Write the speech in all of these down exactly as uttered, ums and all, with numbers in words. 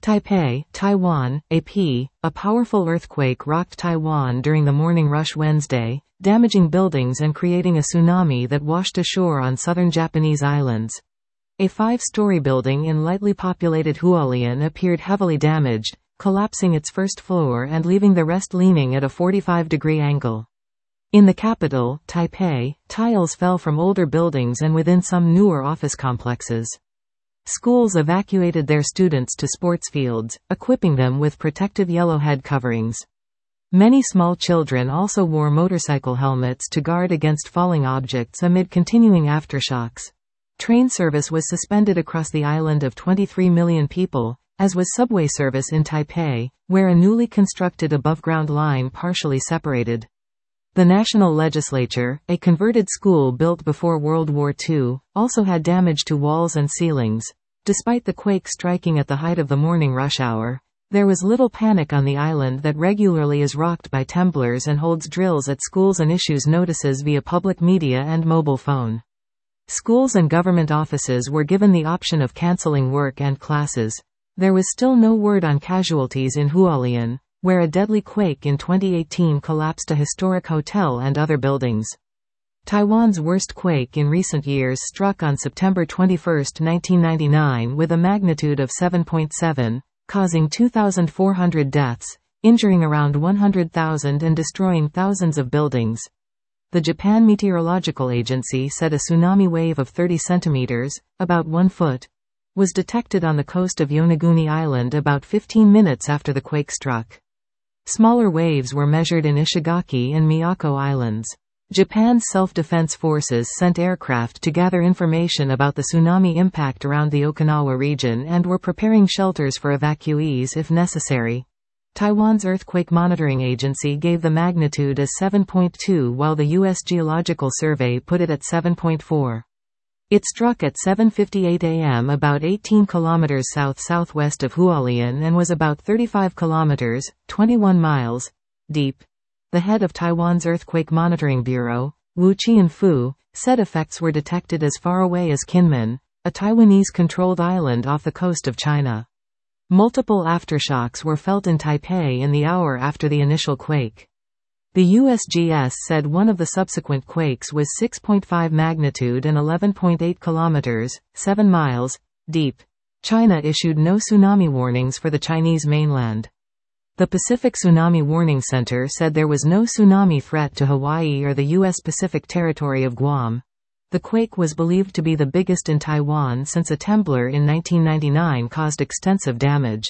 Taipei, Taiwan, A P. A powerful earthquake rocked Taiwan during the morning rush Wednesday, damaging buildings and creating a tsunami that washed ashore on southern Japanese islands. A five-story building in lightly populated Hualien appeared heavily damaged, collapsing its first floor and leaving the rest leaning at a forty-five degree angle. In the capital, Taipei, tiles fell from older buildings and within some newer office complexes. Schools evacuated their students to sports fields, equipping them with protective yellow head coverings. Many small children also wore motorcycle helmets to guard against falling objects amid continuing aftershocks. Train service was suspended across the island of twenty-three million people, as was subway service in Taipei, where a newly constructed above-ground line partially separated. The national legislature, a converted school built before World War Two, also had damage to walls and ceilings. Despite the quake striking at the height of the morning rush hour, there was little panic on the island that regularly is rocked by temblors and holds drills at schools and issues notices via public media and mobile phone. Schools and government offices were given the option of canceling work and classes. There was still no word on casualties in Hualien, where a deadly quake in twenty eighteen collapsed a historic hotel and other buildings. Taiwan's worst quake in recent years struck on September twenty-first, nineteen ninety-nine with a magnitude of seven point seven, causing two thousand four hundred deaths, injuring around one hundred thousand and destroying thousands of buildings. The Japan Meteorological Agency said a tsunami wave of thirty centimeters, about one foot, was detected on the coast of Yonaguni Island about fifteen minutes after the quake struck. Smaller waves were measured in Ishigaki and Miyako Islands. Japan's self-defense forces sent aircraft to gather information about the tsunami impact around the Okinawa region and were preparing shelters for evacuees if necessary. Taiwan's Earthquake Monitoring Agency gave the magnitude as seven point two while the U S Geological Survey put it at seven point four. It struck at seven fifty-eight a m about eighteen kilometers south-southwest of Hualien and was about thirty-five kilometers, twenty-one miles, deep. The head of Taiwan's Earthquake Monitoring Bureau, Wu Qianfu, said effects were detected as far away as Kinmen, a Taiwanese-controlled island off the coast of China. Multiple aftershocks were felt in Taipei in the hour after the initial quake. The U S G S said one of the subsequent quakes was six point five magnitude and eleven point eight kilometers, seven miles, deep. China issued no tsunami warnings for the Chinese mainland. The Pacific Tsunami Warning Center said there was no tsunami threat to Hawaii or the U S Pacific territory of Guam. The quake was believed to be the biggest in Taiwan since a temblor in nineteen ninety-nine caused extensive damage.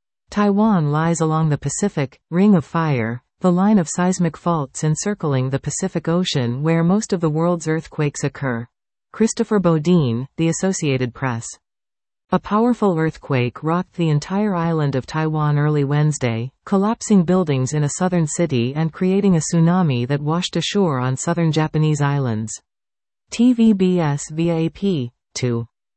Taiwan lies along the Pacific Ring of Fire, the line of seismic faults encircling the Pacific Ocean where most of the world's earthquakes occur. Christopher Bodine, The Associated Press. A powerful earthquake rocked the entire island of Taiwan early Wednesday, collapsing buildings in a southern city and creating a tsunami that washed ashore on southern Japanese islands. T V B S via A P. two.